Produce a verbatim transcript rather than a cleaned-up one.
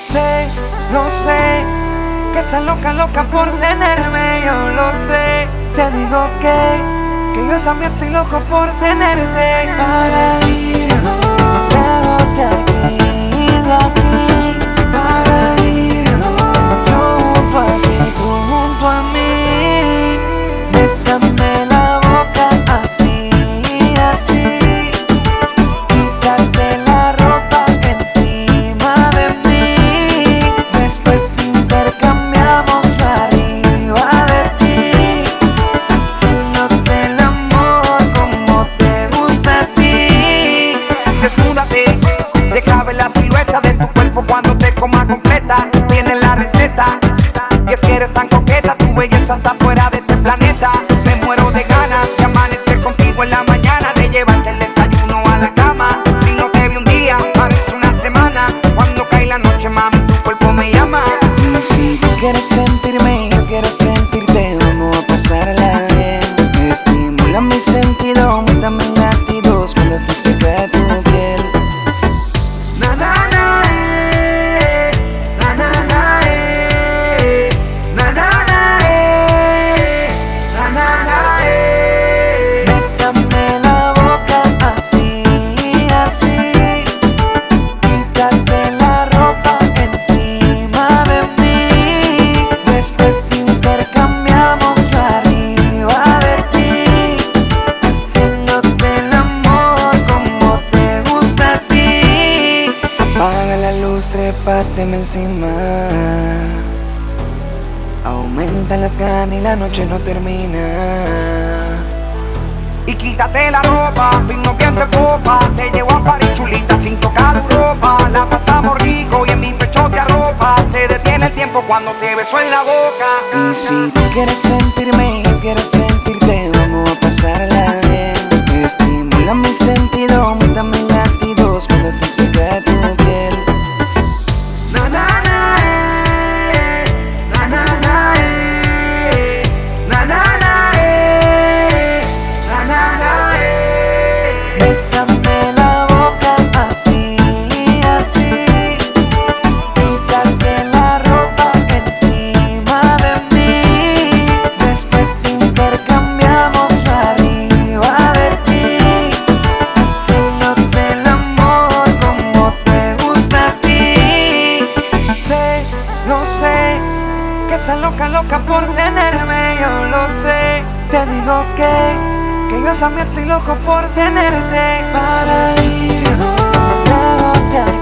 Sé, lo sé, que estás loca, loca por tenerme, yo lo sé. Te digo que, que yo también estoy loco por tenerte. Para irnos lejos de aquí, de aquí. Para irnos yo junto a ti, tú junto a mí. Bésame la boca así, así. Quítate la ropa encima de mí. Después intercambiamos la arriba de ti, haciéndote el amor como te gusta a ti. Desnúdate, deja ver la silueta de tu cuerpo cuando te coma completa. Tienes la receta, y es que eres tan coqueta, tu belleza está fuera de este planeta. Me muero de ganas de amanecer contigo en la mañana, de llevarte el desayuno a la cama. Si no te vi un día, parece una semana. Cuando cae la noche, mami, tu cuerpo me llama. Y si tú quieres sentirme, yo quiero sentirte, vamos a pasarla bien. Me estimula mi sentido, aumenta mis latidos cuando estoy cerca de tu piel. Na na na eh, na na na eh, na na na eh, na na na eh. Bésame la boca así, así. Quítate la ropa encima de mí. Después intercambiamos la arriba de ti, haciéndote el amor como te gusta a ti. Apaga la luz, trépateme encima. Aumentan las ganas y la noche no termina. Y quítate la ropa, vino viento de copa. Te llevo a París, chulita, sin tocar Europa. La pasamos rico y en mi pecho te arropa. Se detiene el tiempo cuando te beso en la boca. Y si tú quieres sentirme, yo quiero sentirte, vamos a pasarla bien. Me estimula mi sentido, aumenta mis latidos cuando estoy cerca de tu piel. Na na na eh, na na na eh, na na na eh, na na na eh. Bésame la boca así, así. Quítate la ropa encima de mí. Después intercambiamos la arriba de ti, haciéndote el amor como te gusta a ti. Sé, lo sé, que estás loca, loca por tenerme, yo lo sé. Te digo que, que yo también estoy loco por tenerte. Para irnos lejos de aquí.